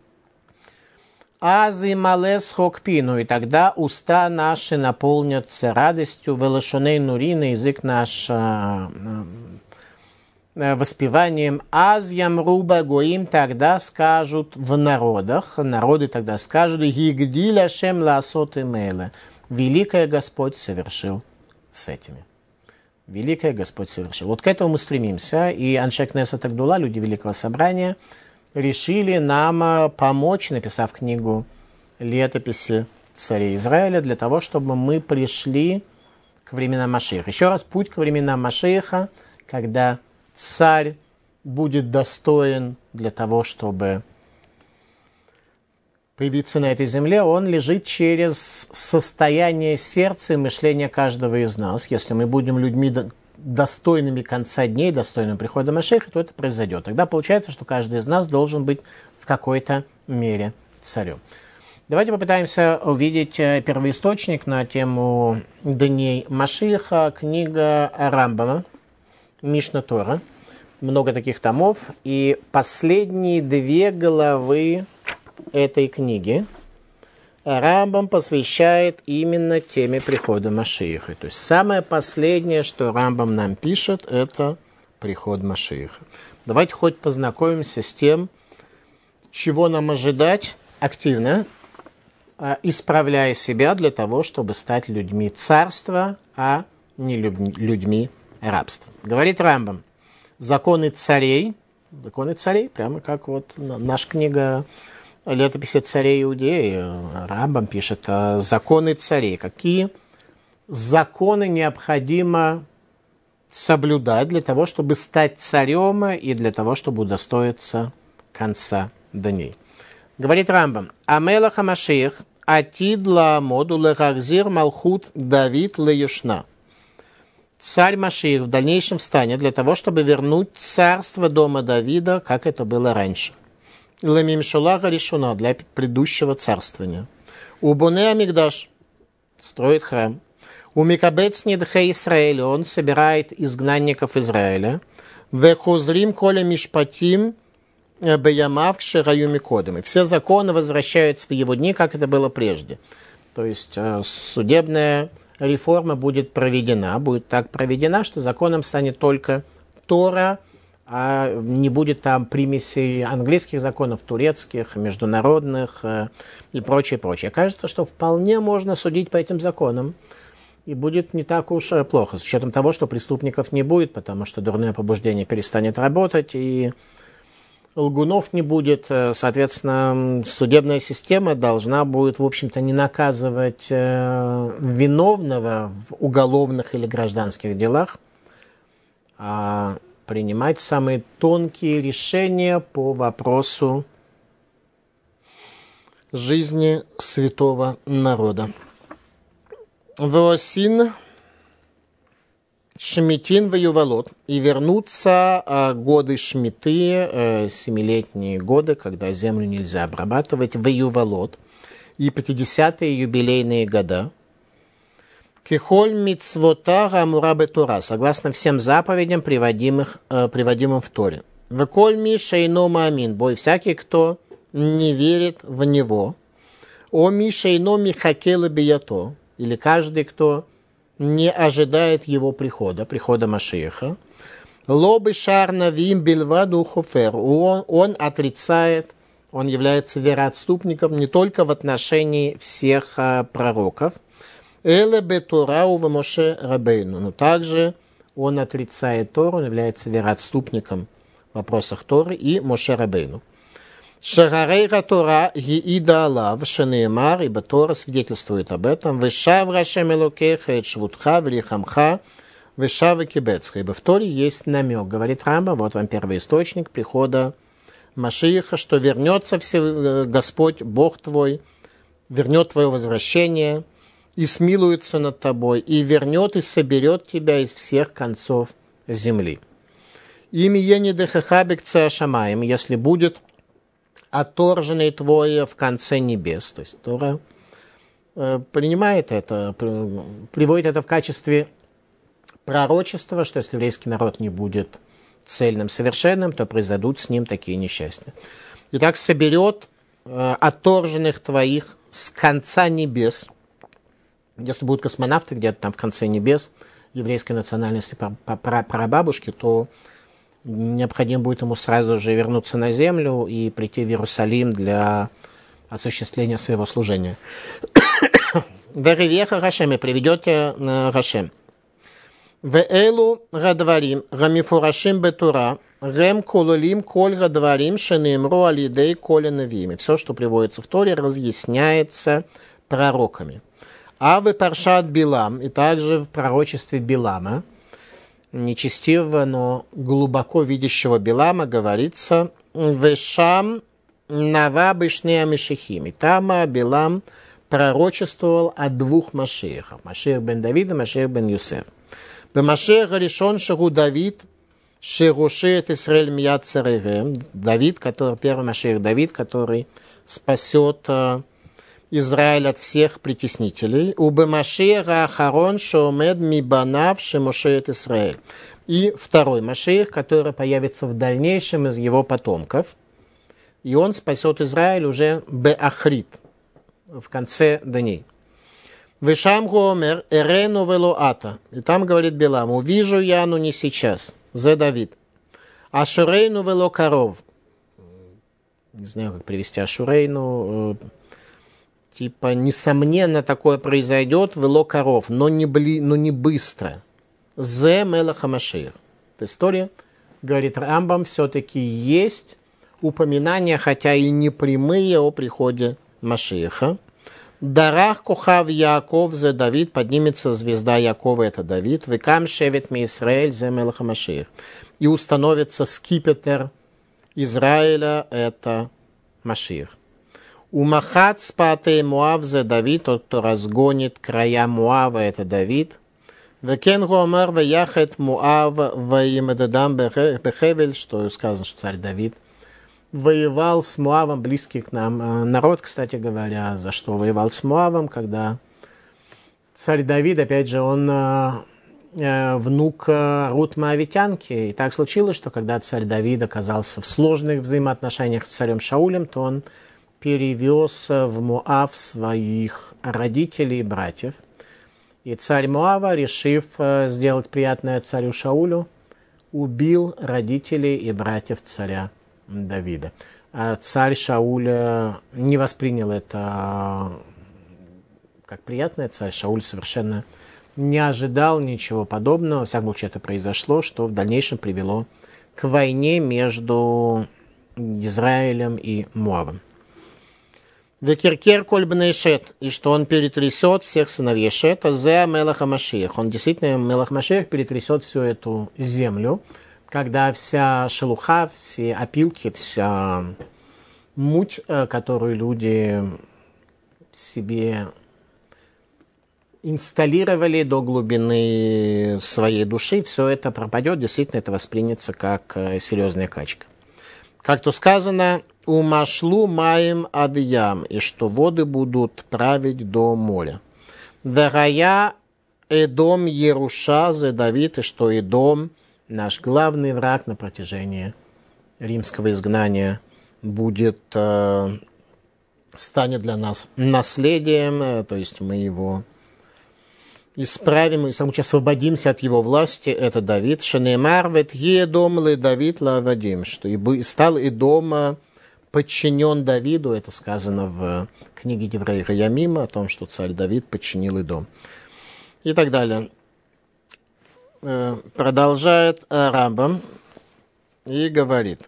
Ази малес хокпину, и тогда уста наши наполнятся радостью, велошоней нурина, язык наш э, э, воспеванием. Аз ямруба гоим, тогда скажут в народах, народы тогда скажут: гигди ляшем ласот имейле, великое Господь совершил с этими. Великое Господь совершил. Вот к этому мы стремимся, и Аншей Кнессет Агдула, люди Великого Собрания, решили нам помочь, написав книгу «Летописи царей Израиля», для того, чтобы мы пришли к временам Машиаха. Еще раз, путь к временам Машиаха, когда царь будет достоин для того, чтобы появиться на этой земле, он лежит через состояние сердца и мышления каждого из нас. Если мы будем людьми достойными конца дней, достойным прихода Машиаха, то это произойдет. Тогда получается, что каждый из нас должен быть в какой-то мере царем. Давайте попытаемся увидеть первоисточник на тему дней Машиаха, книга Рамбама, Мишна Тора. Много таких томов. И последние две главы этой книги Рамбам посвящает именно теме прихода Машиаха. То есть самое последнее, что Рамбам нам пишет, это приход Машиаха. Давайте хоть познакомимся с тем, чего нам ожидать активно, исправляя себя для того, чтобы стать людьми царства, а не людьми рабства. Говорит Рамбам: законы царей, законы царей, прямо как вот наша книга «Летописи царей Иудеи», Рамбам пишет: законы царей. Какие законы необходимо соблюдать для того, чтобы стать царем и для того, чтобы удостоиться конца дней? Говорит Рамбам: «Амелах ха-Машиах атид ла-моду лехахзир малхут Давид леюшна». Царь Машиах в дальнейшем встанет для того, чтобы вернуть царство дома Давида, как это было раньше. Ламимшулага решена, для предыдущего царствования. Убуне Амигдаш строит храм. У Микабец Нидхе Исраэля, он собирает изгнанников Израиля. Вехузрим коля мишпатим беямав кшераю микодем. И все законы возвращаются в его дни, как это было прежде. То есть судебная реформа будет проведена, будет так проведена, что законом станет только Тора, а не будет там примесей английских законов, турецких, международных э, и прочее, прочее. Кажется, что вполне можно судить по этим законам, и будет не так уж плохо, с учетом того, что преступников не будет, потому что дурное побуждение перестанет работать, и лгунов не будет. Соответственно, судебная система должна будет, в общем-то, не наказывать э, виновного в уголовных или гражданских делах, а принимать самые тонкие решения по вопросу жизни святого народа. Веосин Шмитин воювалот. И вернутся э, годы Шмиты, э, семилетние годы, когда землю нельзя обрабатывать, воювалот, и пятидесятые юбилейные года. Кихоль мицвота гамура бетура, согласно всем заповедям, приводимых, э, приводимым в Торе. Веколь ми шейно маамин, бой всякий, кто не верит в него. О ми шейно михакела бията, или каждый, кто не ожидает его прихода, прихода Машиаха. Лобы шарнавим бельваду хофер, он, он отрицает, он является вероотступником не только в отношении всех а, пророков, эле бетурау в Моше Рабейну, но также он отрицает Тору, он является вероотступником в вопросах Торы и Моше Рабейну. Шагарейра Тора гиида алав шенеемар, ибо Тора свидетельствует об этом. Вешав рашем элокеха эт швутха велихамха вешав кибецха, ибо в Торе есть намек, говорит Рамбам, вот вам первый источник прихода Машиаха, что вернется все, Господь, Бог твой, вернет твое возвращение и смилуется над тобой, и вернет и соберет тебя из всех концов земли. Ими ени дехахабик цеашамаем, если будет отторженный твой в конце небес. То есть Тора э, принимает это, при, приводит это в качестве пророчества, что если еврейский народ не будет цельным, совершенным, то произойдут с ним такие несчастья. Итак, соберет э, отторженных твоих с конца небес. Если будут космонавты где-то там в конце небес, еврейской национальности прабабушки, то необходимо будет ему сразу же вернуться на землю и прийти в Иерусалим для осуществления своего служения. Веревеха Рашем, и приведете Рашем. Веэлу гадварим, гамифурашим бетура, рем кололим коль гадварим, шенемру алидей коля навими. Все, что приводится в Торе, разъясняется пророками. А вы паршат Билам, и также в пророчестве Билама, нечестивого, но глубоко видящего Билама, говорится «Вешам нава бышнея мишехим». И там Билам пророчествовал о двух Машиахах. Машиах бен Давид и Машиах бен Юсеф. Бемашиах решен шагу Давид, шерушеет Исраэль мияд царевем. Давид, который, первый Машиах Давид, который спасет Израиль от всех притеснителей. Убе Машиаха ахарон шоумед мибанав шемушеет Исраэль. И второй Машиах, который появится в дальнейшем из его потомков. И он спасет Израиль уже беахрит, в конце дней. Вешам гомер эрену велоата. И там говорит Билам: увижу я, но не сейчас. Зе Давид. Ашурейну вело коров. Не знаю, как привести Ашурейну. Типа, несомненно, такое произойдет, вело коров, но не, бли, но не быстро. Зе мелаха Машиах. В истории, говорит Рамбам, все-таки есть упоминания, хотя и не прямые, о приходе Машиаха. Дарах кохав Яков зе Давид, поднимется звезда Якова, это Давид. Векам шевет ми Исраэль зе мелаха Машиах. И установится скипетр Израиля, это Машиах. Умахат спатей Муав зе Давид, тот, кто разгонит края Муава, это Давид. Векен гомер веяхет Муав веимедадам бехевель, что сказано, что царь Давид воевал с Муавом, близкий к нам народ, кстати говоря, за что воевал с Муавом, когда царь Давид, опять же, он э, внук Рут Моавитянки. И так случилось, что когда царь Давид оказался в сложных взаимоотношениях с царем Шаулем, то он перевез в Моав своих родителей и братьев. И царь Моава, решив сделать приятное царю Шаулю, убил родителей и братьев царя Давида. А царь Шауль не воспринял это как приятное. Царь Шауль совершенно не ожидал ничего подобного. Во всяком случае, это произошло, что в дальнейшем привело к войне между Израилем и Моавом. Векеркер коль бней Шет, и что он перетрясет всех сыновей Шета, зе Мелах Машиах. Он действительно, Мелах Машиах, перетрясет всю эту землю, когда вся шелуха, все опилки, вся муть, которую люди себе инсталлировали до глубины своей души, все это пропадет, действительно это воспринято как серьезная качка. Как то сказано, «Умашлу маем адьям», и что воды будут править до моря. «Верая Эдом Еруша зе Давид», и что Эдом, наш главный враг на протяжении римского изгнания, будет, э, станет для нас наследием, э, то есть мы его исправим и сам освободимся от его власти, это Давид. Шенемар вет едом ле Давид лавадим, что и стал Эдом подчинен Давиду, это сказано в книге Деврей Ямима, о том, что царь Давид подчинил Эдом. И так далее. Продолжает Рамбам и говорит.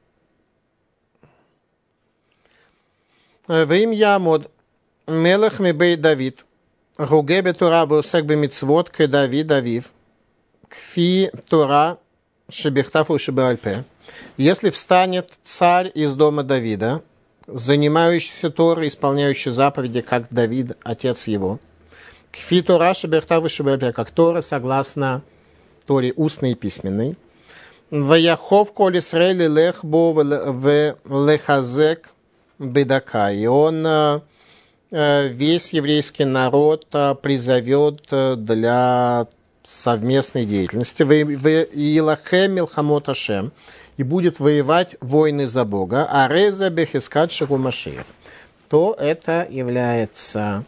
Вим ямод мелех мибей Давид Руге бетура вусек бемицвот к Давид Авив, кфи Тора шебехтафу шебеальпе. Если встанет царь из дома Давида, занимающийся Торой, исполняющий заповеди, как Давид, отец его, кфи Тора шебехтафу шебеальпе, как Тора, согласно Торе устной и письменной, ваяхов коль Исраэль лех бо в лехазек бедака, и он весь еврейский народ призовет для совместной деятельности. «Вилахем милхамот Ашем», и будет воевать войны за Бога, а реза бехискат шагу Машиах, то это является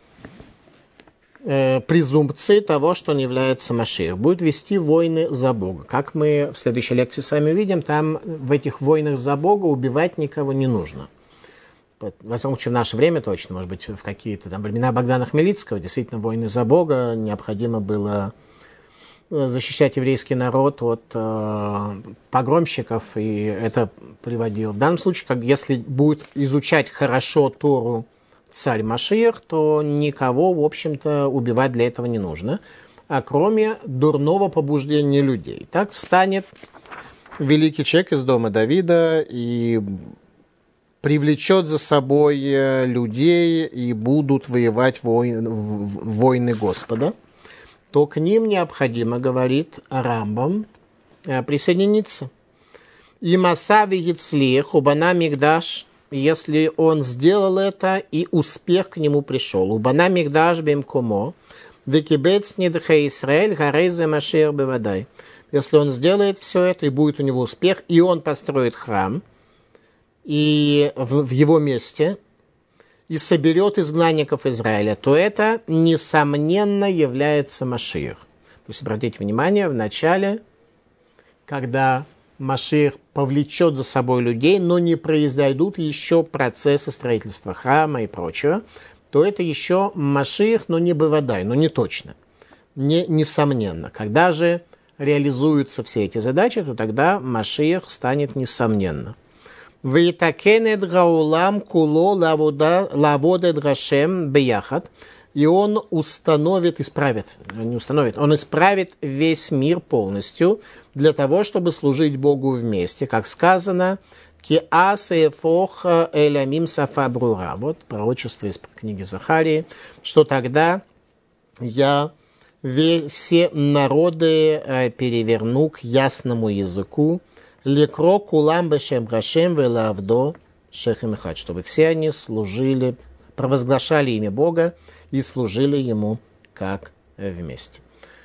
э, презумпцией того, что он является Машиах. Будет вести войны за Бога. Как мы в следующей лекции с вами увидим, там в этих войнах за Бога убивать никого не нужно. Во всяком случае, в наше время точно, может быть, в какие-то там времена Богдана Хмельницкого, действительно, войны за Бога, необходимо было защищать еврейский народ от э, погромщиков, и это приводило. В данном случае, как, если будет изучать хорошо Тору царь Машиах, то никого, в общем-то, убивать для этого не нужно, а кроме дурного побуждения людей. Так встанет великий человек из дома Давида и привлечет за собой людей, и будут воевать войны, войны Господа, то к ним необходимо, говорит Рамбам, присоединиться. И масави яцлих убана мигдаш, если он сделал это, и успех к нему пришел. Убана мигдаш бемкомо, векибец нидхе Исраэль гарейзе машир бевадай. Если он сделает все это, и будет у него успех, и он построит храм, и в, в его месте, и соберет изгнанников Израиля, то это, несомненно, является Машиах. То есть, обратите внимание, в начале, когда Машиах повлечет за собой людей, но не произойдут еще процессы строительства храма и прочего, то это еще Машиах, но не Бевадай, но не точно, не, несомненно. Когда же реализуются все эти задачи, то тогда Машиах станет несомненно. «Вейтакенет гаулам куло лаводет гашем бияхат», и он установит, исправит, не установит, он исправит весь мир полностью для того, чтобы служить Богу вместе, как сказано, «Ки асефох элямим сафа брура», вот пророчество из книги Захарии, что тогда я все народы переверну к ясному языку, «Лекро кулам бешем гашем велавдо шехем эхад», чтобы все они служили, провозглашали имя Бога и служили Ему как вместе.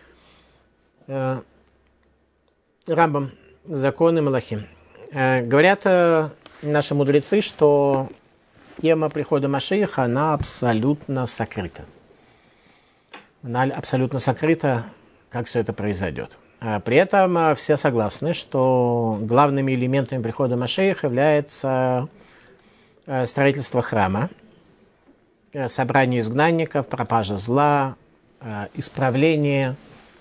Рамбам, законы Малахим. Говорят наши мудрецы, что тема прихода Машиаха, она абсолютно сокрыта. Она абсолютно сокрыта, как все это произойдет. При этом все согласны, что главными элементами прихода Машиаха является строительство храма, собрание изгнанников, пропажа зла, исправление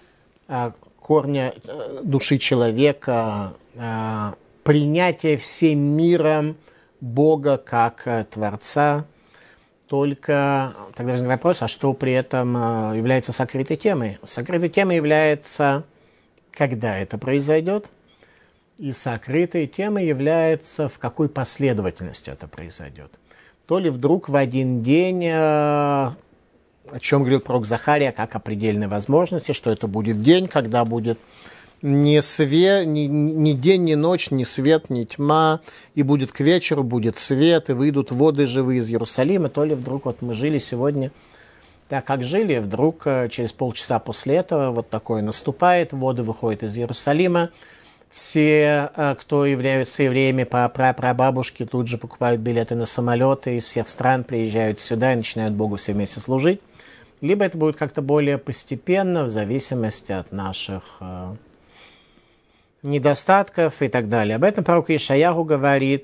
корня души человека, принятие всем миром Бога как Творца. Только тогда возникает вопрос, а что при этом является сокрытой темой? Сокрытой темой является, когда это произойдет, и сокрытой темой является, в какой последовательности это произойдет. То ли вдруг в один день, о чем говорил пророк Захария, как о предельной возможности, что это будет день, когда будет ни, свет, ни, ни день, ни ночь, ни свет, ни тьма, и будет к вечеру, будет свет, и выйдут воды живые из Иерусалима, то ли вдруг вот мы жили сегодня так, как жили, вдруг через полчаса после этого вот такое наступает, воды выходят из Иерусалима, все, кто являются евреями по прапрабабушке, тут же покупают билеты на самолеты, из всех стран приезжают сюда и начинают Богу все вместе служить. Либо это будет как-то более постепенно, в зависимости от наших э, недостатков и так далее. Об этом пророк Ишаяху говорит: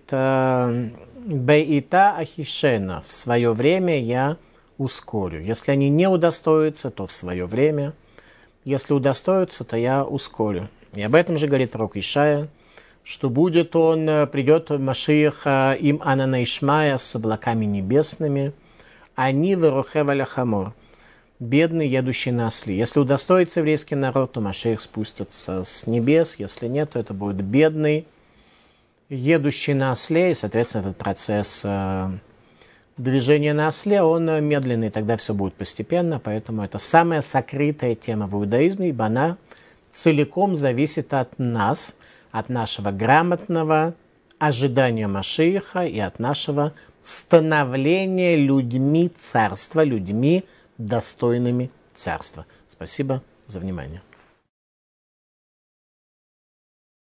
«Беита ахишена» – в свое время я ускорю. Если они не удостоятся, то в свое время. Если удостоятся, то я ускорю. И об этом же говорит пророк Ишая, что будет он, придет Машиах им Анана Ишмая с облаками небесными, они верохев аля хамор, бедный, едущий на осле. Если удостоится еврейский народ, то Машиах спустится с небес, если нет, то это будет бедный, едущий на осле, и, соответственно, этот процесс э, движения на осле, он медленный, тогда все будет постепенно, поэтому это самая сокрытая тема в иудаизме, ибо она целиком зависит от нас, от нашего грамотного ожидания Машиаха и от нашего становления людьми царства, людьми достойными царства. Спасибо за внимание.